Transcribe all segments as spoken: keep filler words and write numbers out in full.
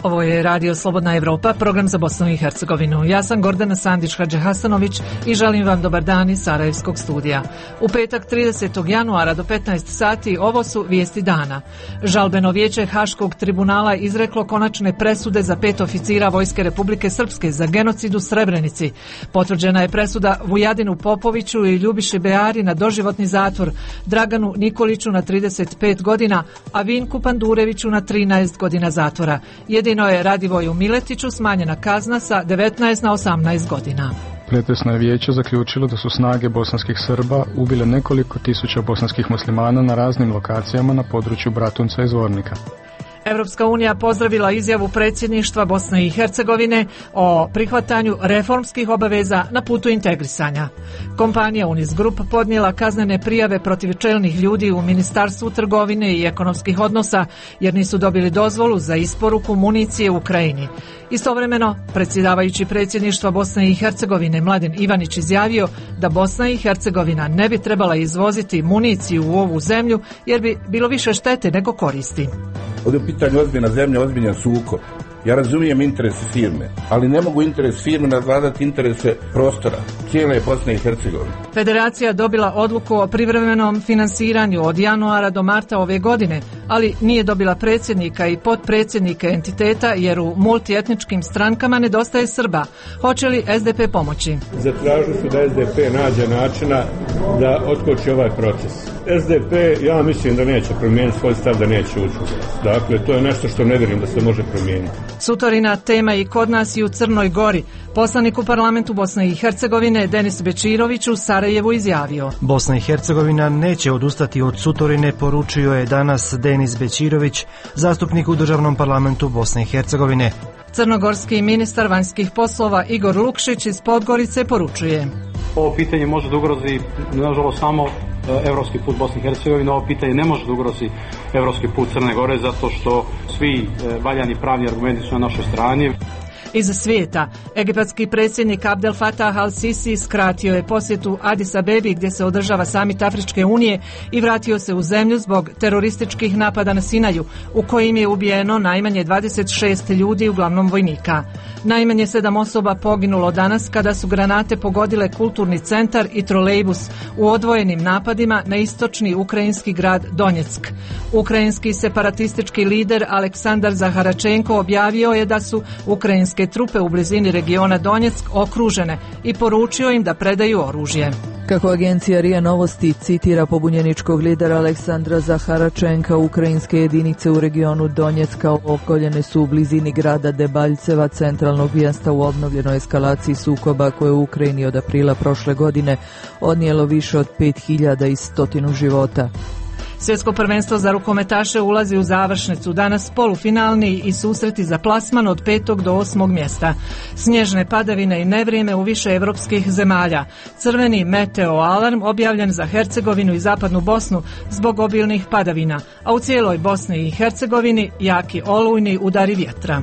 Ovo je Radio Slobodna Evropa, program za Bosnu i Hercegovinu. Ja sam Gordana Sandić-Hadžihasanović i želim vam dobar dan iz Sarajevskog studija. U petak tridesetog januara do petnaest sati ovo su vijesti dana. Žalbeno vijeće Haškog tribunala izreklo konačne presude za pet oficira Vojske Republike Srpske za genocid u Srebrenici. Potvrđena je presuda Vujadinu Popoviću i Ljubiši Beari na doživotni zatvor, Draganu Nikoliću na trideset pet godina, a Vinku Pandureviću na trinaest godina zatvora. Jedino je Radivoju Miletiću smanjena kazna sa devetnaest na osamnaest godina. Pretresno je vijeće zaključilo da su snage bosanskih Srba ubile nekoliko tisuća bosanskih muslimana na raznim lokacijama na području Bratunca i Zvornika. Europska unija pozdravila izjavu predsjedništva Bosne i Hercegovine o prihvatanju reformskih obaveza na putu integrisanja. Kompanija Unis Group podnijela kaznene prijave protiv čelnih ljudi u Ministarstvu trgovine i ekonomskih odnosa jer nisu dobili dozvolu za isporuku municije u Ukrajini. Istovremeno, predsjedavajući predsjedništva Bosne i Hercegovine Mladen Ivanić izjavio da Bosna i Hercegovina ne bi trebala izvoziti municiju u ovu zemlju jer bi bilo više štete nego koristi. Ovdje je u pitanju ozbiljna zemlja, ozbiljan sukob. Ja razumijem interese firme, ali ne mogu interes firme nadvladati interese prostora, cijele Bosne i Hercegovine. Federacija dobila odluku o privremenom finansiranju od januara do marta ove godine, ali nije dobila predsjednika i potpredsjednike entiteta jer u multietničkim strankama nedostaje Srba. Hoće li S D P pomoći? Zatražili su da S D P nađe načina da otkoči ovaj proces. S D P, ja mislim da neće promijeniti svoj stav, da neće ući. Dakle, to je nešto što ne vjerujem da se može promijeniti. Sutorina tema i kod nas i u Crnoj Gori. Poslanik u parlamentu Bosne i Hercegovine Denis Bečirović u Sarajevu izjavio: Bosna i Hercegovina neće odustati od sutorine, poručio je danas Denis Bečirović, zastupnik u državnom parlamentu Bosne i Hercegovine. Crnogorski ministar vanjskih poslova Igor Lukšić iz Podgorice poručuje: Ovo pitanje može da ugrozi, nažalost, samo evropski put Bosne i Hercegovine. Ovo pitanje ne može da ugrozi evropski put Crne Gore zato što svi valjani pravni argumenti su na našoj strani. Iz svijeta, egipatski predsjednik Abdel Fattah al-Sisi skratio je posjetu Adis Abebi gdje se održava samit Afričke unije i vratio se u zemlju zbog terorističkih napada na Sinaju u kojim je ubijeno najmanje dvadeset šest ljudi, uglavnom vojnika. Najmanje sedam osoba poginulo danas kada su granate pogodile kulturni centar i trolejbus u odvojenim napadima na istočni ukrajinski grad Donjeck. Ukrajinski separatistički lider Aleksandar Zaharačenko objavio je da su ukrajinske trupe u blizini regiona Donjeck okružene i poručio im da predaju oružje. Kako agencija R I A Novosti citira pobunjeničkog lidera Aleksandra Zaharačenka, ukrajinske jedinice u regionu Donjecka opkoljene su u blizini grada Debaljceva, centralnog mjesta u obnovljenoj eskalaciji sukoba koje u Ukrajini od aprila prošle godine odnijelo više od pet hiljada i stotinu života. Svjetsko prvenstvo za rukometaše ulazi u završnicu. Danas polufinalni i susreti za plasman od petog do osmog mjesta. Snježne padavine i nevrijeme u više evropskih zemalja. Crveni meteo alarm objavljen za Hercegovinu i zapadnu Bosnu zbog obilnih padavina, a u cijeloj Bosni i Hercegovini jaki olujni udari vjetra.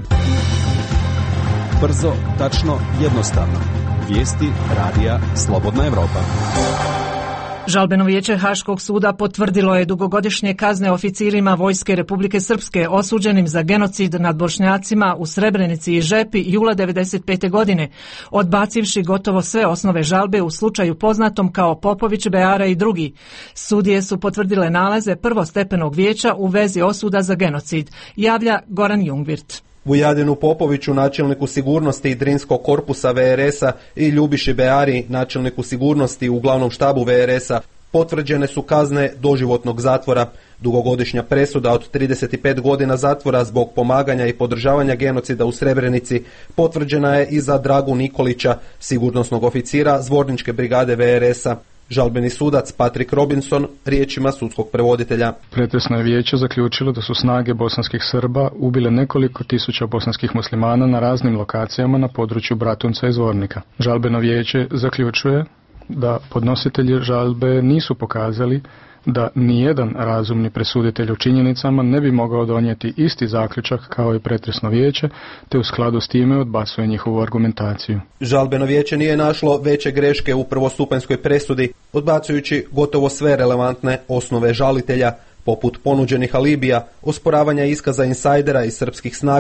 Brzo, tačno, jednostavno. Vijesti Radija Slobodna Evropa. Žalbeno vijeće Haškog suda potvrdilo je dugogodišnje kazne oficirima Vojske Republike Srpske osuđenim za genocid nad Bošnjacima u Srebrenici i Žepi jula devedeset pete godine, odbacivši gotovo sve osnove žalbe u slučaju poznatom kao Popović, Beara i drugi. Sudije su potvrdile nalaze prvostepenog vijeća u vezi osuda za genocid, javlja Goran Jungvirt. Vujadinu Popoviću, načelniku sigurnosti i Drinskog korpusa V R S-a i Ljubiši Beari, načelniku sigurnosti u glavnom štabu V R S-a, potvrđene su kazne doživotnog zatvora. Dugogodišnja presuda od trideset pet godina zatvora zbog pomaganja i podržavanja genocida u Srebrenici potvrđena je i za Dragu Nikolića, sigurnosnog oficira Zvorničke brigade V R S-a. Žalbeni sudac Patrick Robinson riječima sudskog prevoditelja. Pretresno je vijeće zaključilo da su snage bosanskih Srba ubile nekoliko tisuća bosanskih muslimana na raznim lokacijama na području Bratunca i Zvornika. Žalbeno vijeće zaključuje da podnositelji žalbe nisu pokazali da nijedan razumni presuditelj u činjenicama ne bi mogao donijeti isti zaključak kao i pretresno vijeće, te u skladu s time odbacuje njihovu argumentaciju. Žalbeno vijeće nije našlo veće greške u prvostupanjskoj presudi, odbacujući gotovo sve relevantne osnove žalitelja, poput ponuđenih alibija, osporavanja iskaza insajdera iz srpskih snaga,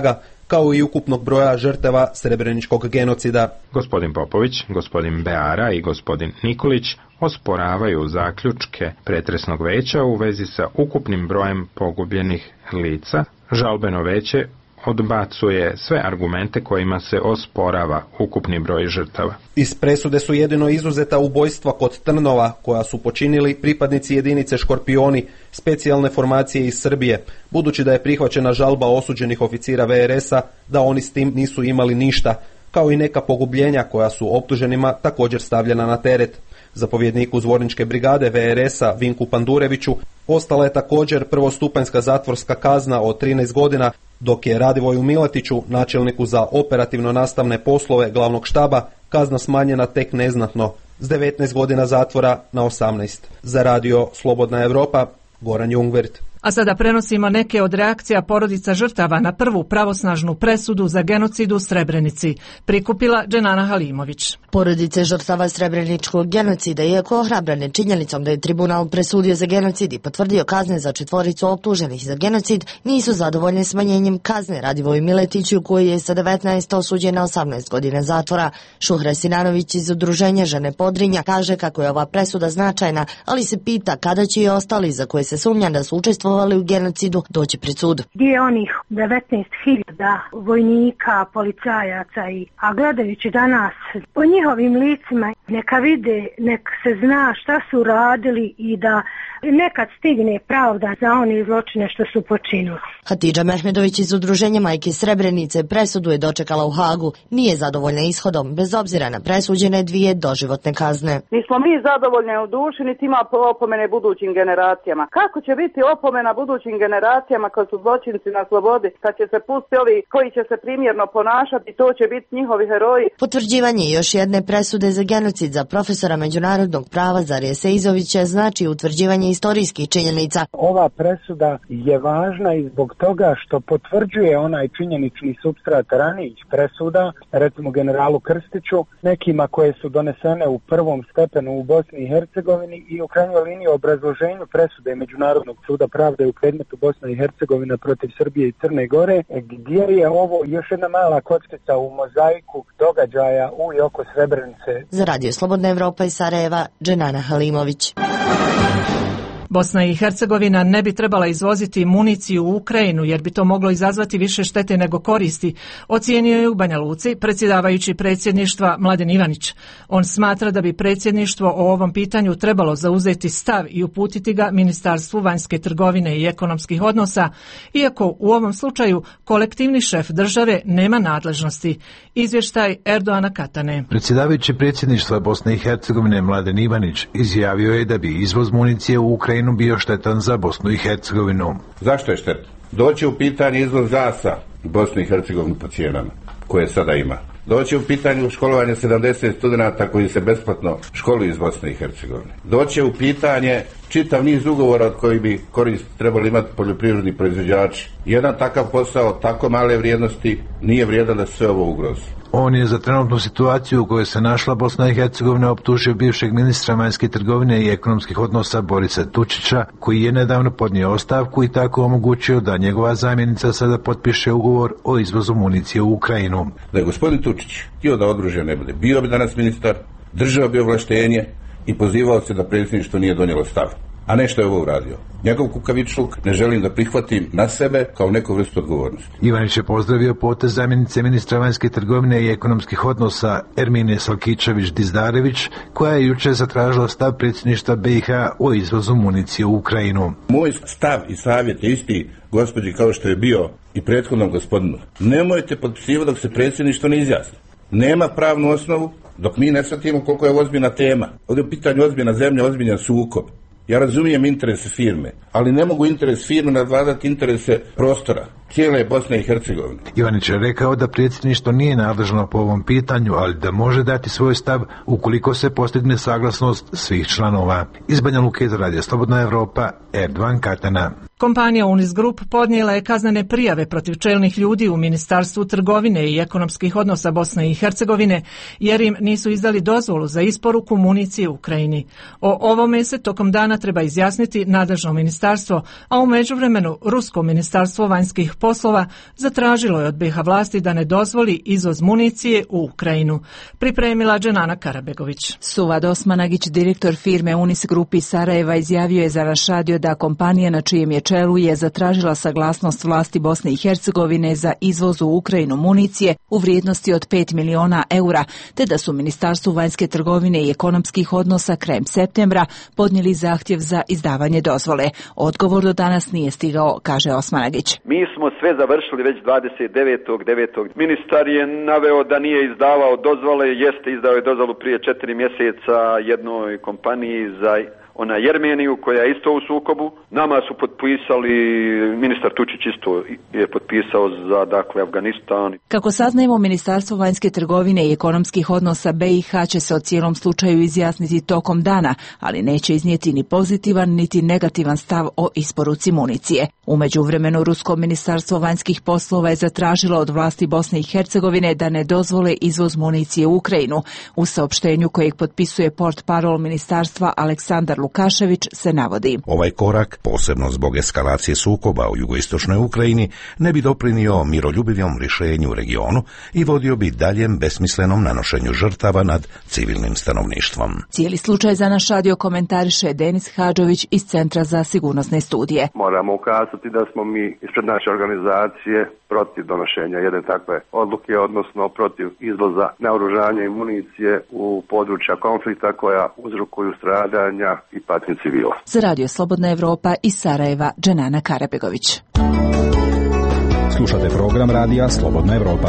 kao i ukupnog broja žrtava srebreničkog genocida. Gospodin Popović, gospodin Beara i gospodin Nikolić osporavaju zaključke pretresnog veća u vezi sa ukupnim brojem pogubljenih lica. Žalbeno veće odbacuje sve argumente kojima se osporava ukupni broj žrtava. Iz presude su jedino izuzeta ubojstva kod Trnova, koja su počinili pripadnici jedinice Škorpioni, specijalne formacije iz Srbije, budući da je prihvaćena žalba osuđenih oficira V R S-a da oni s tim nisu imali ništa, kao i neka pogubljenja koja su optuženima također stavljena na teret. Zapovjedniku Zvorničke brigade V R S-a Vinku Pandureviću ostala je također prvostupanjska zatvorska kazna od trinaest godina, dok je Radivoju Miletiću, načelniku za operativno nastavne poslove glavnog štaba, kazna smanjena tek neznatno, s devetnaest godina zatvora na osamnaest. Za radio Slobodna Europa, Goran Jungwirth. A sada prenosimo neke od reakcija porodica žrtava na prvu pravosnažnu presudu za genocid u Srebrenici. Prikupila Dženana Halimović. Porodice žrtava srebreničkog genocida, iako ohrabrane činjenicom da je tribunal presudio za genocid i potvrdio kazne za četvoricu optuženih za genocid, nisu zadovoljne smanjenjem kazne Radivoju Miletiću, koji je sa devetnaest osuđen na osamnaest godina zatvora. Šuhra Sinanović iz Udruženja Žene Podrinja kaže kako je ova presuda značajna, ali se pita kada će i ostali za koje se sumnja da su učestvovali u genocidu doći pred sud. Gdje je onih devetnaest hiljada vojnika, policajaca, i, a gledajući danas po njihovim licima, neka vide, nek se zna šta su radili i da nekad stigne pravda za one zločine što su počinili. Hatidža Mehmedović iz Udruženja Majke Srebrenice presudu je dočekala u Hagu. Nije zadovoljna ishodom, bez obzira na presuđene dvije doživotne kazne. Nismo mi zadovoljne u duši, niti ima opomene budućim generacijama. Kako će biti opomena budućim generacijama kad su zločinci na slobodi, kad će se pustiti ovi koji će se primjerno ponašati, to će biti njihovi heroji. Potvrđivanje još jedne presude za genocid za profesora međunarodnog prava Zarija Seizovića znači utvrđivanje istorijskih činjenica. Ova presuda je važna i zbog toga što potvrđuje onaj činjenični supstrat ranijih presuda, recimo generalu Krstiću, nekima koje su donesene u prvom stepenu u Bosni i Hercegovini i u krajnjoj liniji obrazloženju presude Međunarodnog suda pravde u predmetu Bosna i Hercegovina protiv Srbije i Crne Gore, gdje je ovo još jedna mala kockica u mozaiku događaja u i oko Srebrenice. Za radio Slobodna Evropa iz Sarajeva, Dženana Halimović. Bosna i Hercegovina ne bi trebala izvoziti municiju u Ukrajinu jer bi to moglo izazvati više štete nego koristi, ocijenio je u Banja Luci predsjedavajući predsjedništva Mladen Ivanić. On smatra da bi predsjedništvo o ovom pitanju trebalo zauzeti stav i uputiti ga Ministarstvu vanjske trgovine i ekonomskih odnosa, iako u ovom slučaju kolektivni šef države nema nadležnosti. Izvještaj Erdoana Katane. Predsjedavajući predsjedništva Bosne i Hercegovine Mladen Ivanić izjavio je da bi izvoz municije u Ukrajinu bio štetan za Bosnu i Hercegovinu. Zašto je štetan? Doći u pitanje izvoz gasa u Bosnu i Hercegovinu po cijenama koje sada ima. Doći u pitanje školovanje sedamdeset studenata koji se besplatno školuju iz Bosne i Hercegovine. Doći u pitanje čitav niz ugovora od koji bi korist trebali imati poljoprivredni proizvođači. Jedan takav posao, tako male vrijednosti, nije vrijedan da se sve ovo ugrozi. On je za trenutnu situaciju u kojoj se našla Bosna i Hercegovina optužio bivšeg ministra vanjske trgovine i ekonomskih odnosa Borisa Tučića, koji je nedavno podnio ostavku i tako omogućio da njegova zamjenica sada potpiše ugovor o izvozu municije u Ukrajinu. Da je gospodin Tučić htio da oružja ne bude, bio bi danas ministar, držao bi ovlaštenje i pozivao se da predsjedništvo nije donijelo stav. A ne što je ovo uradio. Njegov kukavičluk ne želim da prihvatim na sebe kao neku vrstu odgovornosti. Ivanić je pozdravio potez zamjenice ministra vanjske trgovine i ekonomskih odnosa Ermine Salkičević-Dizdarević, koja je jučer zatražila stav predsjedništva B i H o izvozu municije u Ukrajinu. Moj stav i savjet je isti, gospođi, kao što je bio i prethodnom gospodinu. Nemojte potpisivati dok se predsjedništvo ne izjasni. Nema pravnu osnovu dok mi ne shvatimo koliko je ozbiljna tema. Ovdje je u pitanju ozbiljna zemlja, ozbiljan sukob. Ja razumijem interese firme, ali ne mogu interes firme nadvladati interese prostora, cijele Bosne i Hercegovine. Ivanić je rekao da predsjedništvo nije nadležno po ovom pitanju, ali da može dati svoj stav ukoliko se postigne saglasnost svih članova. Iz Banja Luke za radio Slobodna Evropa, Erdoan Katana. Kompanija Unis Group podnijela je kaznene prijave protiv čelnih ljudi u Ministarstvu trgovine i ekonomskih odnosa Bosne i Hercegovine jer im nisu izdali dozvolu za isporuku municije u Ukrajini. O ovome se tokom dana treba izjasniti nadležno ministarstvo, a u međuvremenu Rusko ministarstvo vanjskih poslova zatražilo je od B iH vlasti da ne dozvoli izvoz municije u Ukrajinu. Pripremila Dženana Karabegović. Suvad Osmanagić, direktor firme Unis Grup iz Sarajeva, izjavio je za naš radio da kompanija na čijem je čelu je zatražila saglasnost vlasti Bosne i Hercegovine za izvoz u Ukrajinu municije u vrijednosti od pet miliona eura, te da su Ministarstvu vanjske trgovine i ekonomskih odnosa krajem septembra podnijeli zahtjev za izdavanje dozvole. Odgovor do danas nije stigao, kaže Osmanagić. Mi smo sve završili već dvadeset devetog devetog Ministar je naveo da nije izdavao dozvole, jeste izdao je dozvolu prije četiri mjeseca jednoj kompaniji za ona Jermeniju koja je isto u sukobu. Nama su potpisali, ministar Tučić isto je potpisao za dakle Afganistan. Kako saznajemo, Ministarstvo vanjske trgovine i ekonomskih odnosa B iH će se o cijelom slučaju izjasniti tokom dana, ali neće iznijeti ni pozitivan niti negativan stav o isporuci municije. U međuvremenu Rusko ministarstvo vanjskih poslova je zatražilo od vlasti Bosne i Hercegovine da ne dozvole izvoz municije u Ukrajinu. U saopštenju kojeg potpisuje portparol ministarstva Aleksandar Lukašević se navodi: ovaj korak, posebno zbog eskalacije sukoba u jugoistočnoj Ukrajini, ne bi doprinio miroljubivom rješenju u regionu i vodio bi daljem besmislenom nanošenju žrtava nad civilnim stanovništvom. Cijeli slučaj za naš radio komentariše Denis Hadžović iz Centra za sigurnosne studije. Moramo ukazati da smo mi ispred naše organizacije protiv donošenja jedne takve odluke, odnosno protiv izvoza naoružanja i municije u područja konflikta koja uzrokuju stradanja i patnje civila. Za radio Slobodna Evropa iz Sarajeva, Dženana Karabegović. Slušate program radija Slobodna Evropa.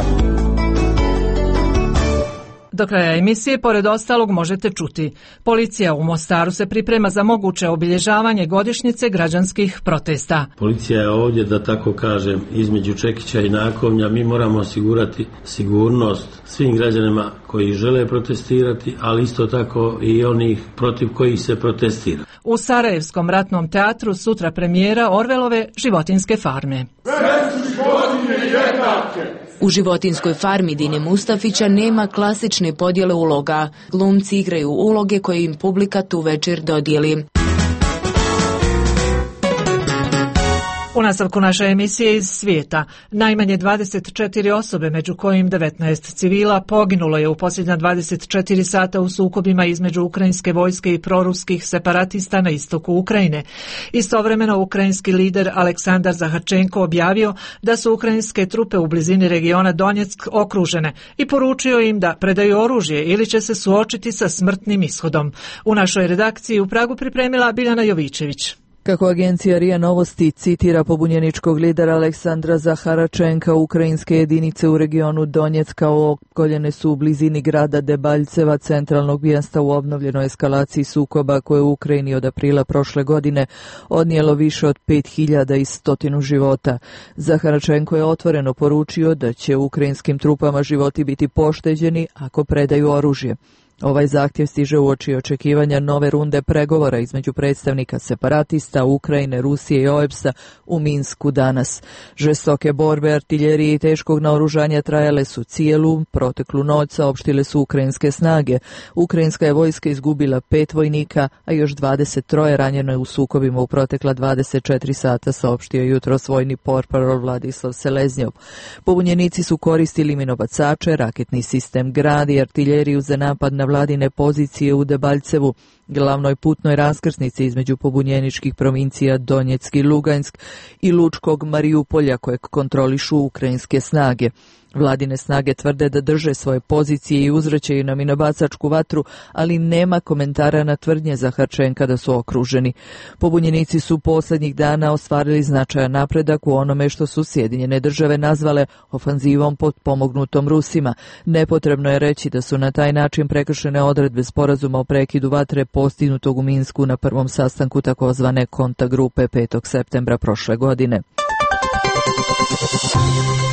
Do kraja emisije, pored ostalog, možete čuti: policija u Mostaru se priprema za moguće obilježavanje godišnjice građanskih protesta. Policija je ovdje, da tako kažem, između čekića i nakovnja. Mi moramo osigurati sigurnost svim građanima koji žele protestirati, ali isto tako i onih protiv kojih se protestira. U Sarajevskom ratnom teatru sutra premijera Orvelove Životinjske farme. Sve su životinje jednake. U Životinjskoj farmi Dine Mustafića nema klasične podjele uloga. Glumci igraju uloge koje im publika tu večer dodijeli. U nastavku naše emisije iz svijeta, najmanje dvadeset četiri osobe, među kojim devetnaest civila, poginulo je u posljednja dvadeset četiri sata u sukobima između ukrajinske vojske i proruskih separatista na istoku Ukrajine. Istovremeno, ukrajinski lider Aleksandar Zaharčenko objavio da su ukrajinske trupe u blizini regiona Donjeck okružene i poručio im da predaju oružje ili će se suočiti sa smrtnim ishodom. U našoj redakciji u Pragu pripremila Biljana Jovićević. Kako agencija R I A Novosti citira pobunjeničkog lidera Aleksandra Zaharačenka, ukrajinske jedinice u regionu Donjecka opkoljene su u blizini grada Debaljceva, centralnog mjesta u obnovljenoj eskalaciji sukoba koje u Ukrajini od aprila prošle godine odnijelo više od pet hiljada i stotinu života. Zaharačenko je otvoreno poručio da će ukrajinskim trupama životi biti pošteđeni ako predaju oružje. Ovaj zahtjev stiže uoči očekivanja nove runde pregovora između predstavnika separatista, Ukrajine, Rusije i O E B S-a u Minsku danas. Žestoke borbe artiljerije i teškog naoružanja trajale su cijelu proteklu noć, saopštile su ukrajinske snage. Ukrajinska je vojska izgubila pet vojnika, a još dvadeset tri ranjeno je u sukobima u protekla dvadeset četiri sata, saopštio jutros vojni portparol Vladislav Seleznjov. Pobunjenici su koristili minobacače, raketni sistem Grad i artiljeriju za napad na vladine pozicije u Debaljcevu, glavnoj putnoj raskrsnici između pobunjeničkih provincija Donjeck i Lugansk i Lučkog Marijupolja kojeg kontrolišu ukrajinske snage. Vladine snage tvrde da drže svoje pozicije i uzvraćaju na minobacačku vatru, ali nema komentara na tvrdnje Zaharčenka da su okruženi. Pobunjenici su posljednjih dana ostvarili značajan napredak u onome što su Sjedinjene države nazvale ofanzivom potpomognutom Rusima. Nepotrebno je reći da su na taj način prekršene odredbe sporazuma o prekidu vatre postignutog u Minsku na prvom sastanku takozvane kontakt grupe petog septembra prošle godine.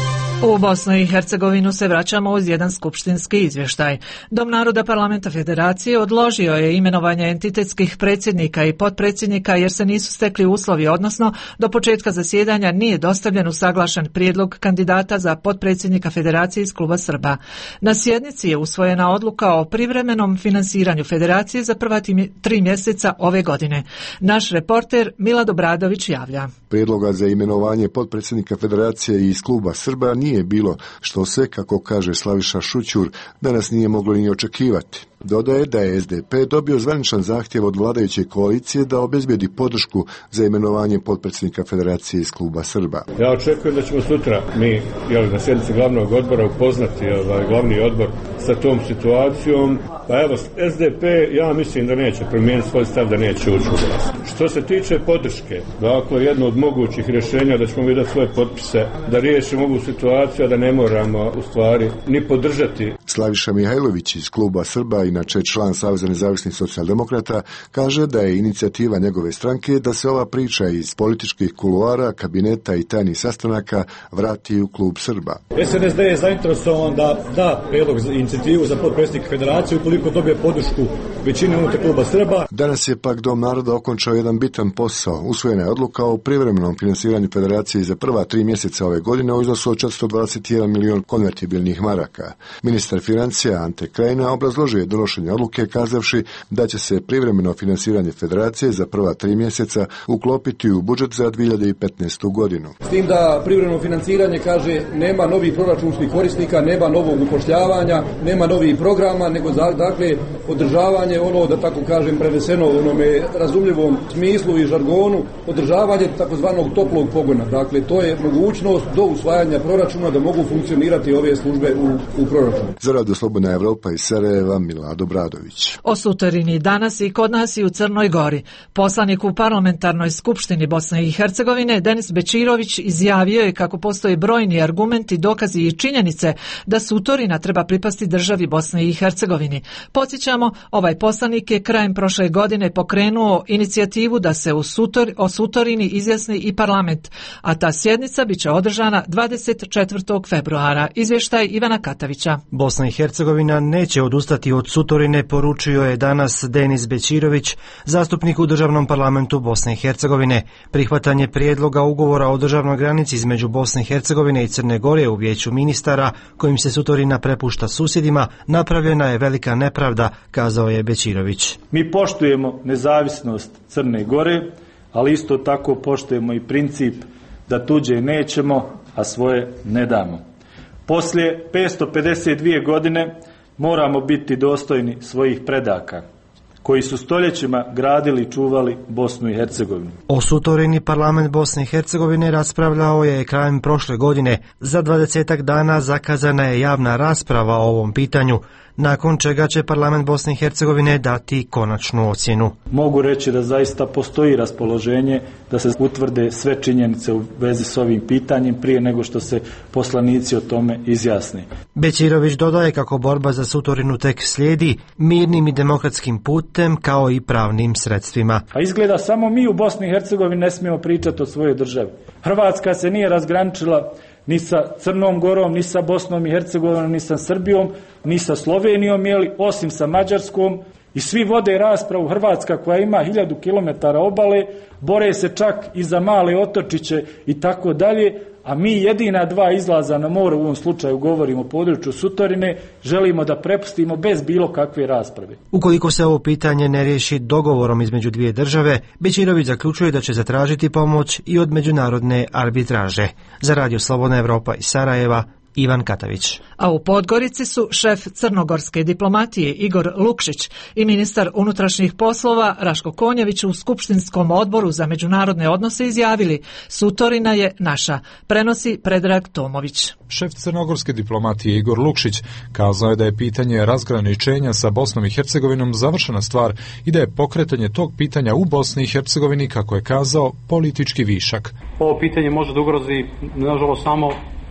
U Bosnu i Hercegovinu se vraćamo uz jedan skupštinski izvještaj. Dom naroda Parlamenta Federacije odložio je imenovanje entitetskih predsjednika i potpredsjednika jer se nisu stekli uslovi, odnosno do početka zasjedanja nije dostavljen usaglašen prijedlog kandidata za potpredsjednika Federacije iz kluba Srba. Na sjednici je usvojena odluka o privremenom finansiranju Federacije za prva tri mjeseca ove godine. Naš reporter Milad Obradović javlja. Prijedloga za imenovanje potpredsjednika Federacije iz kluba Srba nije bilo, što se, kako kaže Slaviša Šućur, danas nije moglo ni očekivati. Dodaje da je es de pe dobio zvaničan zahtjev od vladajuće koalicije da obezbijedi podršku za imenovanje potpredsjednika Federacije iz kluba Srba. Ja očekujem da ćemo sutra mi jel, na sjednici glavnog odbora upoznati ovaj, glavni odbor sa tom situacijom. Pa evo, es de pe ja mislim da neće promijeniti svoj stav, da neće ući u glas. Što se tiče podrške, dakle jedno od mogućih rješenja da ćemo vidjeti svoje potpise, da riješimo ovu situaciju, a da ne moramo u stvari ni podržati. Slaviša Mihajlović iz kluba Srba, inače član Saveza nezavisnih socijaldemokrata, kaže da je inicijativa njegove stranke da se ova priča iz političkih kuluara, kabineta i tajnih sastanaka vrati u klub Srba. es en es de je zainteresovan da da prijedlog za inicijativu za potpredsjednika Federacije ukoliko dobije podršku većine unutar kluba Srba. Danas je pak Dom naroda okončao jedan bitan posao. Usvojena je odluka o privremenom finansiranju Federacije za prva tri mjeseca ove godine u iznosu od četiristo dvadeset jedan milion konvertibilnih maraka. Ministar financija Ante Krajina obrazložio je donošenje odluke kazavši da će se privremeno finansiranje Federacije za prva tri mjeseca uklopiti u budžet za dvije hiljade petnaestu godinu. S tim da privremeno financiranje kaže nema novih proračunskih korisnika, nema novog upošljavanja, nema novih programa, nego dakle održavanje ono, da tako kažem, preneseno u onome razumljivom smislu i žargonu, održavanje takozvanog toplog pogona. Dakle, to je mogućnost do usvajanja proračuna da mogu funkcionirati ove službe u, u proračunu. Za Radio Slobodna Evropa iz Sarajeva, Milad Obradović. O suterini danas i kod nas i u Crnoj Gori. Poslanik u Parlamentarnoj skupštini Bosne i Hercegovine Denis Bečirović izjavio je kako postoje brojni argumenti, dokazi i činjenice da sutorina treba pripasti državi Bosne i Hercegovini. Podsjećamo, ovaj poslanik je krajem prošle godine pokrenuo inicijativu da se u sutor, o sutorini izjasni i parlament, a ta sjednica biće održana dvadeset četvrtog februara. Izvještaj Ivana Katavića. Bosna i Hercegovina neće odustati od sutorine, poručio je danas Denis Bečirović, zastupnik u državnom parlamentu Bosne i Hercegovine. Prihvatanje prijedloga ugovora o državnoj granici između Bosne i Hercegovine i Crne Gore u vijeću ministara, kojim se sutorina prepušta susjedima, napravljena je velika nepravda, kazao je Bečirović. Mi poštujemo nezavisnost Crne Gore, ali isto tako poštujemo i princip da tuđe nećemo, a svoje ne damo. Poslije petsto pedeset dvije godine moramo biti dostojni svojih predaka, koji su stoljećima gradili i čuvali Bosnu i Hercegovinu. O sutorini parlament Bosne i Hercegovine raspravljao je krajem prošle godine. Za dvadesetak dana zakazana je javna rasprava o ovom pitanju, nakon čega će parlament Bosne i Hercegovine dati konačnu ocjenu. Mogu reći da zaista postoji raspoloženje da se utvrde sve činjenice u vezi s ovim pitanjem prije nego što se poslanici o tome izjasne. Bečirović dodaje kako borba za sutorinu tek slijedi mirnim i demokratskim putem kao i pravnim sredstvima. A izgleda samo mi u Bosni i Hercegovini ne smijemo pričati o svojoj državi. Hrvatska se nije razgraničila ni sa Crnom Gorom, ni sa Bosnom i Hercegovinom, ni sa Srbijom, ni sa Slovenijom, jeli, osim sa Mađarskom. I svi vode raspravu. Hrvatska koja ima hiljadu kilometara obale, bore se čak i za male otočiće i tako dalje, a mi jedina dva izlaza na more, u ovom slučaju govorimo o području sutorine, želimo da prepustimo bez bilo kakve rasprave. Ukoliko se ovo pitanje ne riješi dogovorom između dvije države, Bečirović zaključuje da će zatražiti pomoć i od međunarodne arbitraže. Za Radio Slobodna Evropa iz Sarajeva, Ivan Katavić. A u Podgorici su šef crnogorske diplomatije Igor Lukšić i ministar unutrašnjih poslova Raško Konjević u Skupštinskom odboru za međunarodne odnose izjavili: sutorina je naša, prenosi Predrag Tomović. Šef crnogorske diplomatije Igor Lukšić kazao je da je pitanje razgraničenja sa Bosnom i Hercegovinom završena stvar i da je pokretanje tog pitanja u Bosni i Hercegovini, kako je kazao, politički višak. Ovo pitanje može da ugrozi, nažalost, samo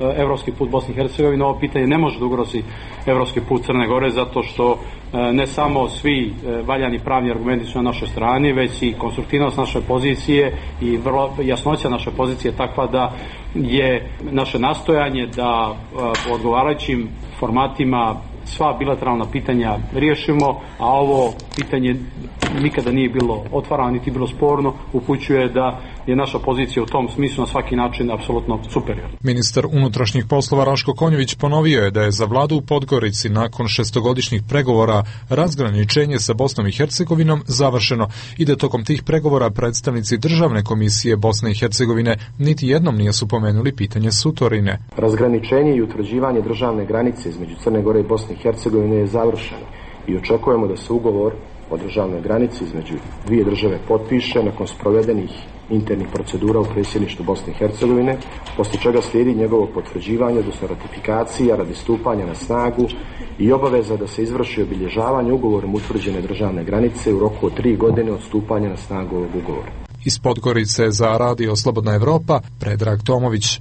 evropski put Bosne i Hercegovine. Ovo pitanje ne može da ugrozi evropski put Crne Gore zato što ne samo svi valjani pravni argumenti su na našoj strani, već i konstruktivnost naše pozicije i vrlo jasnoća naše pozicije takva da je naše nastojanje da u odgovarajućim formatima sva bilateralna pitanja riješimo, a ovo pitanje nikada nije bilo otvarano niti bilo sporno, upućuje da je naša pozicija u tom smislu na svaki način apsolutno superiorna. Ministar unutrašnjih poslova Raško Konjević ponovio je da je za vladu u Podgorici nakon šestogodišnjih pregovora razgraničenje sa Bosnom i Hercegovinom završeno i da tokom tih pregovora predstavnici Državne komisije Bosne i Hercegovine niti jednom nisu pomenuli pitanje Sutorine. Razgraničenje i utvrđivanje državne granice između Crne Gore i Bosne i Hercegovine je završeno i očekujemo da se ugovor o državnoj granici između dvije države potpiše nakon sprovedenih internih procedura u predsjedništvu Bosne i Hercegovine, poslije čega slijedi njegovo potvrđivanje, odnosno ratifikacija radi stupanja na snagu i obaveza da se izvrši obilježavanje ugovorom utvrđene državne granice u roku od tri godine od stupanja na snagu ovog ugovora. Iz Podgorice za Radio Slobodna Evropa, Predrag Tomović.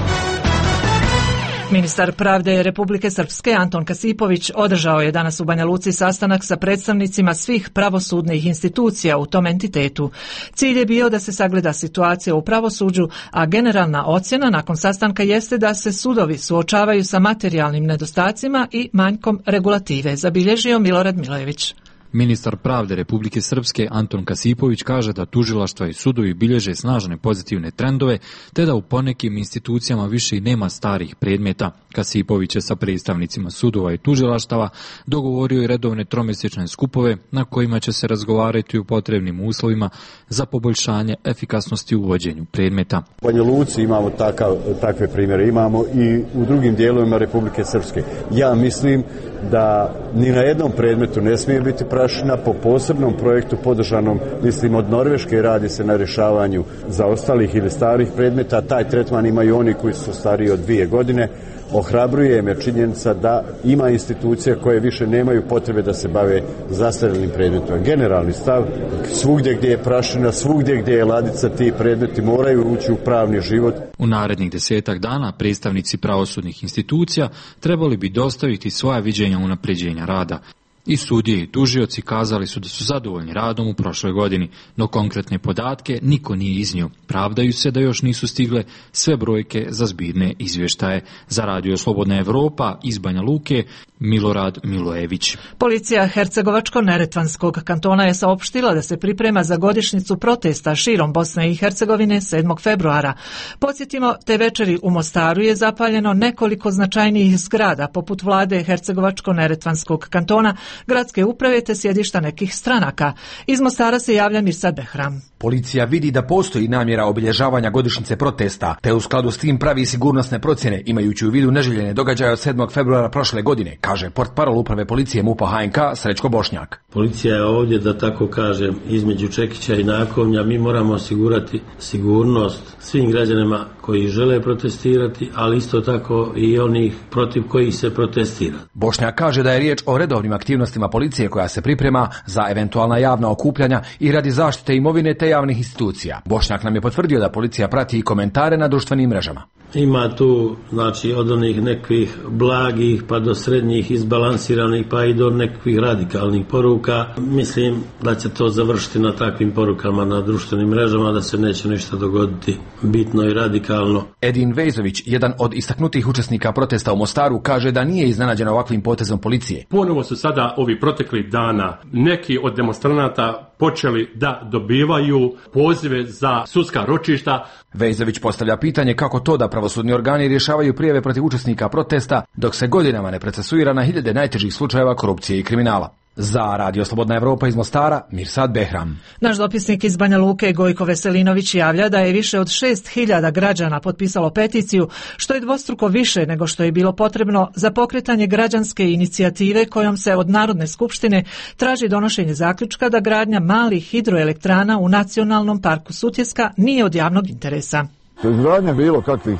Ministar pravde Republike Srpske Anton Kasipović održao je danas u Banja Luci sastanak sa predstavnicima svih pravosudnih institucija u tom entitetu. Cilj je bio da se sagleda situacija u pravosuđu, a generalna ocjena nakon sastanka jeste da se sudovi suočavaju sa materijalnim nedostacima i manjkom regulative, zabilježio Milorad Milojević. Ministar pravde Republike Srpske Anton Kasipović kaže da tužilaštva i sudovi bilježe snažne pozitivne trendove, te da u ponekim institucijama više i nema starih predmeta. Kasipović je sa predstavnicima sudova i tužilaštava dogovorio i redovne tromjesečne skupove na kojima će se razgovarati o potrebnim uslovima za poboljšanje efikasnosti u uvođenju predmeta. U Banja Luci imamo takav, takve primjere, imamo i u drugim dijelovima Republike Srpske. Ja mislim da ni na jednom predmetu ne smije biti prašina. Po posebnom projektu podržanom, mislim od Norveške, radi se na rješavanju zaostalih ili starih predmeta. Taj tretman imaju oni koji su stariji od dvije godine. Ohrabruje me činjenica da ima institucije koje više nemaju potrebe da se bave zastarjelim predmetom. Generalni stav, svugdje gdje je prašina, svugdje gdje je ladica, ti predmeti moraju ući u pravni život. U narednih desetak dana predstavnici pravosudnih institucija trebali bi dostaviti svoja viđenja unapređenja rada. I sudije i tužioci kazali su da su zadovoljni radom u prošloj godini, no konkretne podatke niko nije iznio. Pravdaju se da još nisu stigle sve brojke za zbirne izvještaje. Za Radio Slobodna Evropa iz Banja Luke, Milorad Milojević. Policija Hercegovačko-Neretvanskog kantona je saopštila da se priprema za godišnjicu protesta širom Bosne i Hercegovine sedmog februara. Podsjetimo, te večeri u Mostaru je zapaljeno nekoliko značajnijih zgrada poput vlade Hercegovačko-Neretvanskog kantona, gradske uprave te sjedišta nekih stranaka. Iz Mostara se javlja Mirsad Behram. Policija vidi da postoji namjera obilježavanja godišnjice protesta, te u skladu s tim pravi sigurnosne procjene, imajući u vidu neželjene događaje od sedmog februara prošle godine, kaže portparol uprave policije MUP-a H N K Srećko Bošnjak. Policija je ovdje, da tako kažem, između čekića i nakovnja. Mi moramo osigurati sigurnost svim građanima koji žele protestirati, ali isto tako i onih protiv kojih se protestira. Bošnjak kaže da je riječ o redovnim aktivnostima policije koja se priprema za eventualna javna okupljanja i radi zaštite imovine te javnih institucija. Bošnjak nam je potvrdio da policija prati i komentare na društvenim mrežama. Ima tu, znači, od onih nekih blagih pa do srednjih, izbalansiranih pa i do nekih radikalnih poruka. Mislim da će to završiti na takvim porukama na društvenim mrežama, da se neće ništa dogoditi bitno i radikalno. Edin Vejzović, jedan od istaknutih učesnika protesta u Mostaru, kaže da nije iznenađen ovakvim potezom policije. Ponovo su sada ovi proteklih dana neki od demonstranata počeli da dobivaju pozive za sudska ročišta. Vejzović postavlja pitanje kako to da pravosudni organi rješavaju prijave protiv učesnika protesta, dok se godinama ne procesuira na hiljade najtežih slučajeva korupcije i kriminala. Za Radio Slobodna Evropa iz Mostara, Mirsad Behram. Naš dopisnik iz Banja Luke Gojko Veselinović javlja da je više od šest hiljada građana potpisalo peticiju, što je dvostruko više nego što je bilo potrebno za pokretanje građanske inicijative kojom se od Narodne skupštine traži donošenje zaključka da gradnja malih hidroelektrana u Nacionalnom parku Sutjeska nije od javnog interesa. Izgradnja bilo kakvih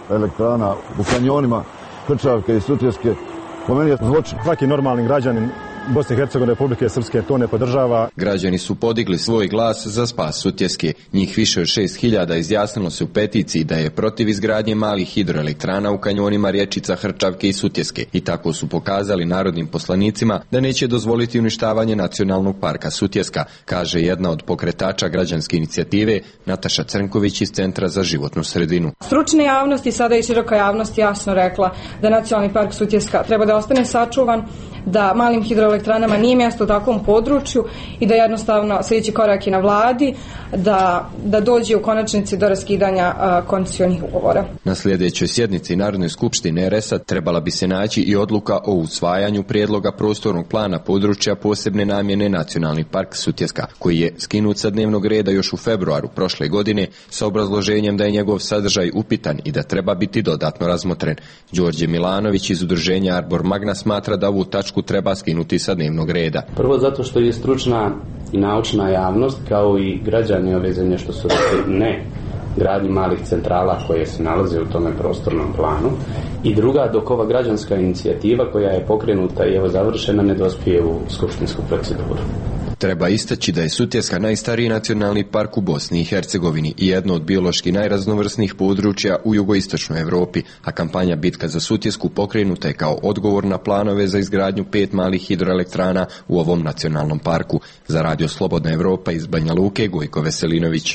hidroelektrana u kanjonima Krčavke i Sutjeske po meni je zločin. Svaki normalni građanin Bosne i Hercegovine, Republike Srpske to ne podržava. Građani su podigli svoj glas za spas Sutjeske. Njih više od šest hiljada izjasnilo se u peticiji da je protiv izgradnje malih hidroelektrana u kanjonima rječica Hrčavke i Sutjeske i tako su pokazali narodnim poslanicima da neće dozvoliti uništavanje nacionalnog parka Sutjeska, kaže jedna od pokretača građanske inicijative Nataša Crnković iz Centra za životnu sredinu. Stručna javnost i sada i široka javnost jasno rekla da nacionalni park Sutjeska treba da ostane sačuvan, da malim hidroelektranama nije mjesto u takvom području i da jednostavno sljedeći korak je na vladi da, da dođe u konačnici do raskidanja koncesionih ugovora. Na sljedećoj sjednici Narodne skupštine er es a trebala bi se naći i odluka o usvajanju prijedloga prostornog plana područja posebne namjene Nacionalni park Sutjeska, koji je skinut sa dnevnog reda još u februaru prošle godine sa obrazloženjem da je njegov sadržaj upitan i da treba biti dodatno razmotren. Đorđe Milanović iz udruženja Arbor Magna smatra da ovu tačku treba skinuti sa dnevnog reda. Prvo zato što je stručna i naučna javnost kao i građani ove zemlje što su rekli ne gradnji malih centrala koje se nalaze u tome prostornom planu i druga dok ova građanska inicijativa koja je pokrenuta i evo završena ne dospije u skupštinsku proceduru. Treba istaći da je Sutjeska najstariji nacionalni park u Bosni i Hercegovini i jedno od biološki najraznovrsnijih područja u jugoistočnoj Europi, a kampanja Bitka za Sutjesku pokrenuta je kao odgovor na planove za izgradnju pet malih hidroelektrana u ovom nacionalnom parku. Za Radio Slobodna Evropa iz Banja Luke, Gojko Veselinović.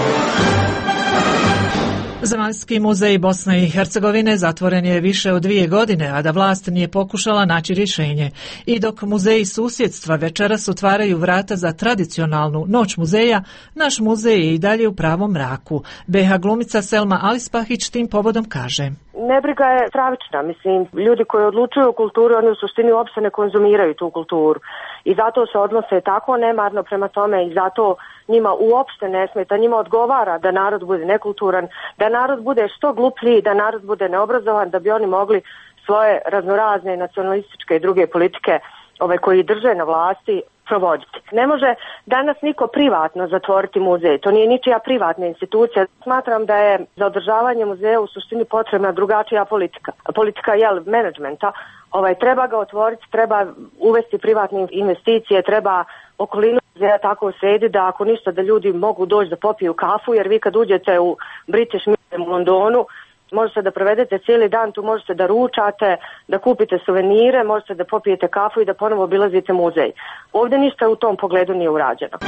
Zemaljski muzej Bosne i Hercegovine zatvoren je više od dvije godine, a da vlast nije pokušala naći rješenje. I dok muzeji susjedstva večeras otvaraju vrata za tradicionalnu noć muzeja, naš muzej je i dalje u pravom mraku. be ha glumica Selma Alispahić tim povodom kaže: Nebriga je stravična, mislim, ljudi koji odlučuju o kulturi, oni u suštini uopšte ne konzumiraju tu kulturu i zato se odnose tako nemarno prema tome i zato njima uopšte ne smeta, njima odgovara da narod bude nekulturan, da narod bude što gluplji, da narod bude neobrazovan, da bi oni mogli svoje raznorazne nacionalističke i druge politike ove koji drže na vlasti provoditi. Ne može danas niko privatno zatvoriti muzej, to nije ničija privatna institucija. Smatram da je za održavanje muzeja u suštini potrebna drugačija politika. Politika jel, menadžmenta, ovaj, treba ga otvoriti, treba uvesti privatne investicije, treba okolinu muzeja tako srediti da ako ništa da ljudi mogu doći da popiju kafu, jer vi kad uđete u British Museum u Londonu, možete da provedete cijeli dan, tu možete da ručate, da kupite suvenire, možete da popijete kafu i da ponovo obilazite muzej. Ovdje ništa u tom pogledu nije urađeno.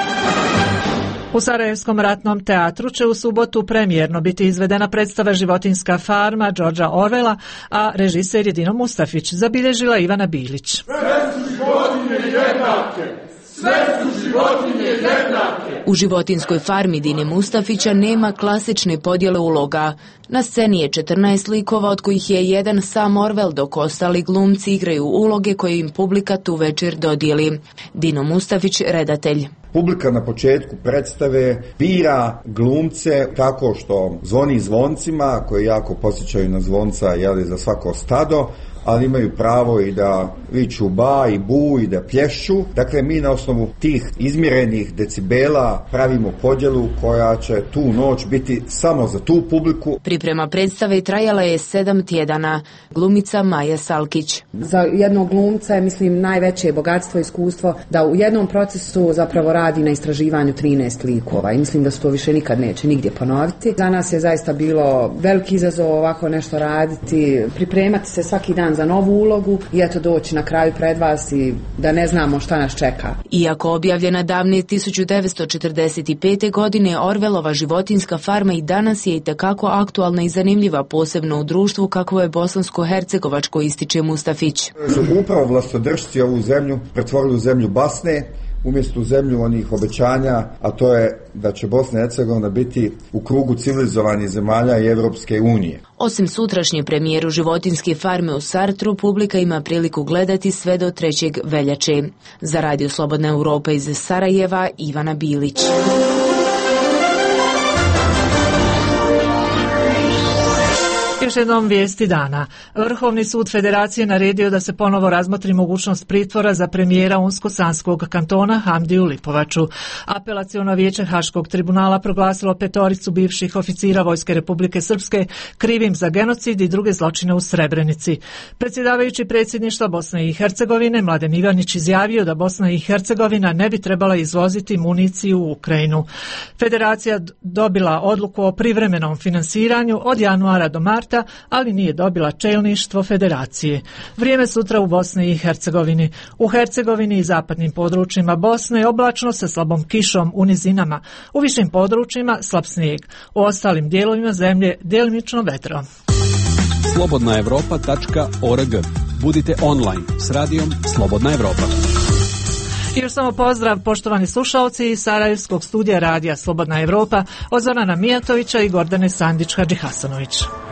U Sarajevskom ratnom teatru će u subotu premijerno biti izvedena predstava Životinjska farma Đorđa Orvela, a režiser je Dino Mustafić, zabilježila Ivana Bilić. Sve su životinje jednake! Sve su životinje jednake! U Životinjskoj farmi Dine Mustafića nema klasične podjele uloga. Na sceni je četrnaest likova, od kojih je jedan sam Orvel, dok ostali glumci igraju uloge koje im publika tu večer dodijeli. Dino Mustafić, redatelj. Publika na početku predstave bira glumce tako što zvoni zvoncima, koji jako posjećaju na zvonca jeli, za svako stado, ali imaju pravo i da viču ba i bu i da plješću. Dakle, mi na osnovu tih izmjerenih decibela pravimo podjelu koja će tu noć biti samo za tu publiku. Priprema predstave trajala je sedam tjedana. Glumica Maja Salkić. Za jednog glumca je, mislim, najveće bogatstvo i iskustvo da u jednom procesu zapravo radi na istraživanju trinaest likova i mislim da se to više nikad neće nigdje ponoviti. Za nas je zaista bilo veliki izazov ovako nešto raditi, pripremati se svaki dan za novu ulogu i eto doći na kraju pred vas i da ne znamo šta nas čeka. Iako objavljena davne tisuću devetsto četrdeset pete. godine, Orvelova Životinjska farma i danas je itekako aktualna i zanimljiva, posebno u društvu kakvo je bosansko-hercegovačko, ističe Mustafić. Upravo vlastodržci ovu zemlju pretvorili u zemlju basne, umjesto u zemlju onih obećanja, a to je da će Bosna i Hercegovina biti u krugu civilizovanih zemalja i Evropske unije. Osim sutrašnje premijeru Životinjske farme u Sartru, publika ima priliku gledati sve do trećeg veljače. Za Radio Slobodna Europa iz Sarajeva, Ivana Bilić. Još jednom vijesti dana. Vrhovni sud Federacije naredio da se ponovo razmotri mogućnost pritvora za premijera Unsko-Sanskog kantona Hamdiju Lipovaču. Apelaciono vijeće Haškog tribunala proglasilo petoricu bivših oficira Vojske Republike Srpske krivim za genocid i druge zločine u Srebrenici. Predsjedavajući predsjedništva Bosne i Hercegovine Mladen Ivanić izjavio da Bosna i Hercegovina ne bi trebala izvoziti municiju u Ukrajinu. Federacija dobila odluku o privremenom finansiranju od januara do marta, ali nije dobila čelništvo federacije. Vrijeme sutra u Bosni i Hercegovini. U Hercegovini i zapadnim područjima Bosne je oblačno sa slabom kišom u nizinama. U višim područjima slab snijeg. U ostalim dijelovima zemlje djelimično vetro. slobodna evropa tačka org. Budite online s radijom Slobodna Evropa. I još samo pozdrav poštovani slušalci iz Sarajevskog studija radija Slobodna Evropa od Zorana Mijatovića i Gordane Sandić-Hadžihasanović.